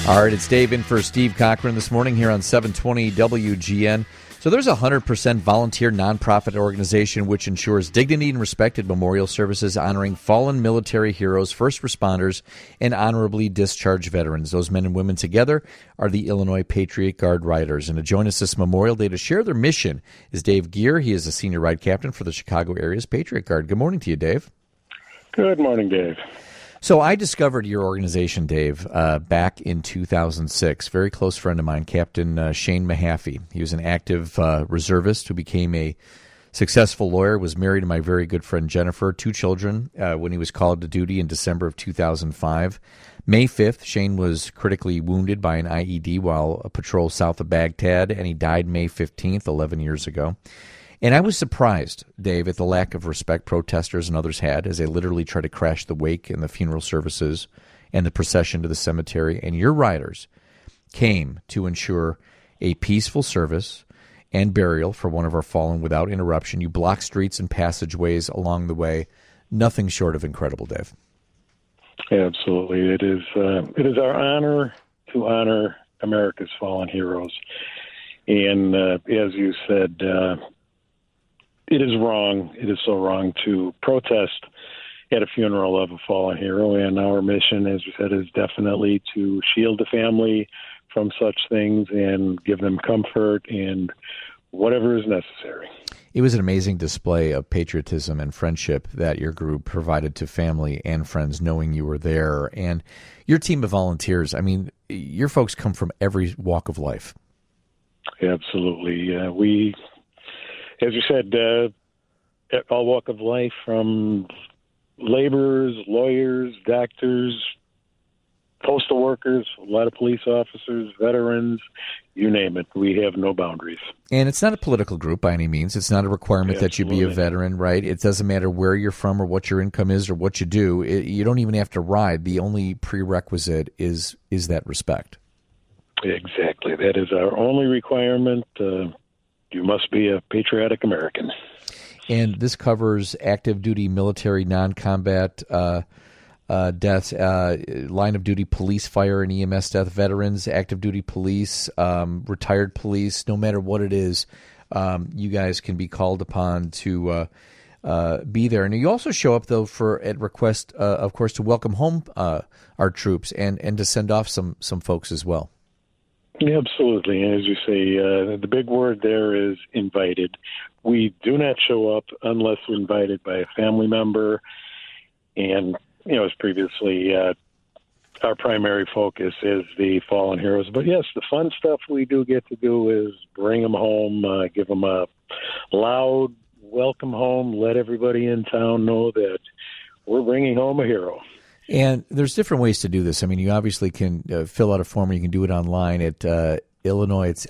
All right, it's Dave in for Steve Cochran this morning here on 720 WGN. So there's a 100% volunteer nonprofit organization which ensures dignity and respected memorial services honoring fallen military heroes, first responders, and honorably discharged veterans. Those men and women together are the Illinois Patriot Guard Riders. And to join us this Memorial Day to share their mission is Dave Geer. He is a senior ride captain for the Chicago area's Patriot Guard. Good morning to you, Dave. Good morning, Dave. So I discovered your organization, Dave, back in 2006. Very close friend of mine, Captain Shane Mahaffey. He was an active reservist who became a successful lawyer, was married to my very good friend Jennifer, 2 children when he was called to duty in December of 2005. May 5th, Shane was critically wounded by an IED while a patrol south of Baghdad, and he died May 15th, 11 years ago. And I was surprised, Dave, at the lack of respect protesters and others had as they literally tried to crash the wake and the funeral services and the procession to the cemetery. And your riders came to ensure a peaceful service and burial for one of our fallen without interruption. You blocked streets and passageways along the way. Nothing short of incredible, Dave. Absolutely. It is our honor to honor America's fallen heroes. And as you said, it is wrong. It is so wrong to protest at a funeral of a fallen hero. And our mission, as we said, is definitely to shield the family from such things and give them comfort and whatever is necessary. It was an amazing display of patriotism and friendship that your group provided to family and friends, knowing you were there. And your team of volunteers, I mean, your folks come from every walk of life. Absolutely. We, as you said, all walk of life, from laborers, lawyers, doctors, postal workers, a lot of police officers, veterans, you name it. We have no boundaries. And it's not a political group by any means. It's not a requirement that you be a veteran, right? It doesn't matter where you're from or what your income is or what you do. You don't even have to ride. The only prerequisite is that respect. Exactly. That is our only requirement. You must be a patriotic American. And this covers active duty military non-combat deaths, line of duty police, fire, and EMS death, veterans, active duty police, retired police. No matter what it is, you guys can be called upon to be there. And you also show up, though, at request, of course, to welcome home our troops and to send off some folks as well. Yeah, absolutely. And as you say, the big word there is invited. We do not show up unless we're invited by a family member. And, as previously, our primary focus is the fallen heroes. But, yes, the fun stuff we do get to do is bring them home, give them a loud welcome home, let everybody in town know that we're bringing home a hero. And there's different ways to do this. I mean, you obviously can fill out a form, or you can do it online at Illinois. It's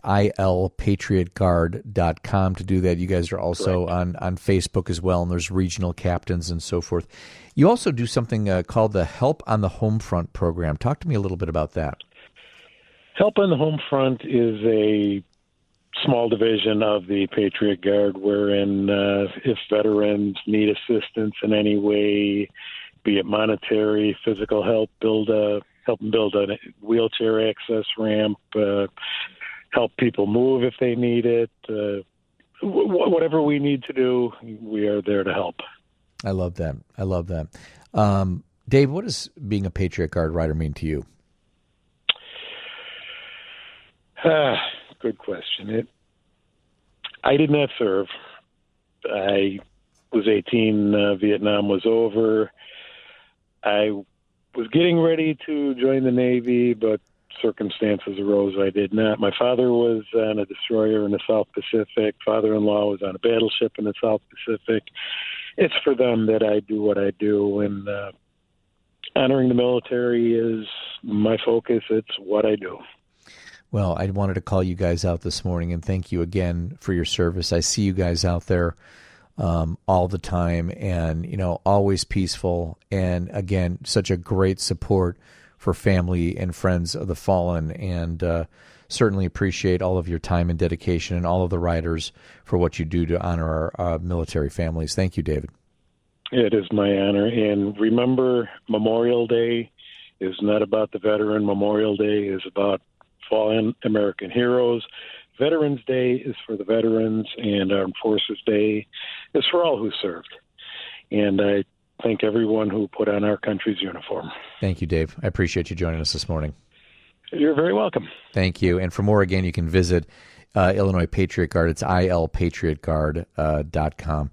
ilpatriotguard.com to do that. You guys are also on Facebook as well, and there's regional captains and so forth. You also do something called the Help on the Home Front program. Talk to me a little bit about that. Help on the Home Front is a small division of the Patriot Guard, wherein if veterans need assistance in any way, be it monetary, physical help, help them build a wheelchair access ramp, help people move if they need it. Whatever we need to do, we are there to help. I love that. Dave, what does being a Patriot Guard rider mean to you? Good question. I did not serve. I was 18. Vietnam was over. I was getting ready to join the Navy, but circumstances arose I did not. My father was on a destroyer in the South Pacific. Father-in-law was on a battleship in the South Pacific. It's for them that I do what I do, and honoring the military is my focus. It's what I do. Well, I wanted to call you guys out this morning and thank you again for your service. I see you guys out there all the time, and always peaceful, and again, such a great support for family and friends of the fallen, and certainly appreciate all of your time and dedication and all of the riders for what you do to honor our military families. Thank you, David. It is my honor. And remember Memorial Day is not about the veteran. Memorial Day is about fallen American heroes. Veterans Day is for the veterans, and Armed Forces Day is for all who served. And I thank everyone who put on our country's uniform. Thank you, Dave. I appreciate you joining us this morning. You're very welcome. Thank you. And for more, again, you can visit Illinois Patriot Guard. It's ilpatriotguard.com.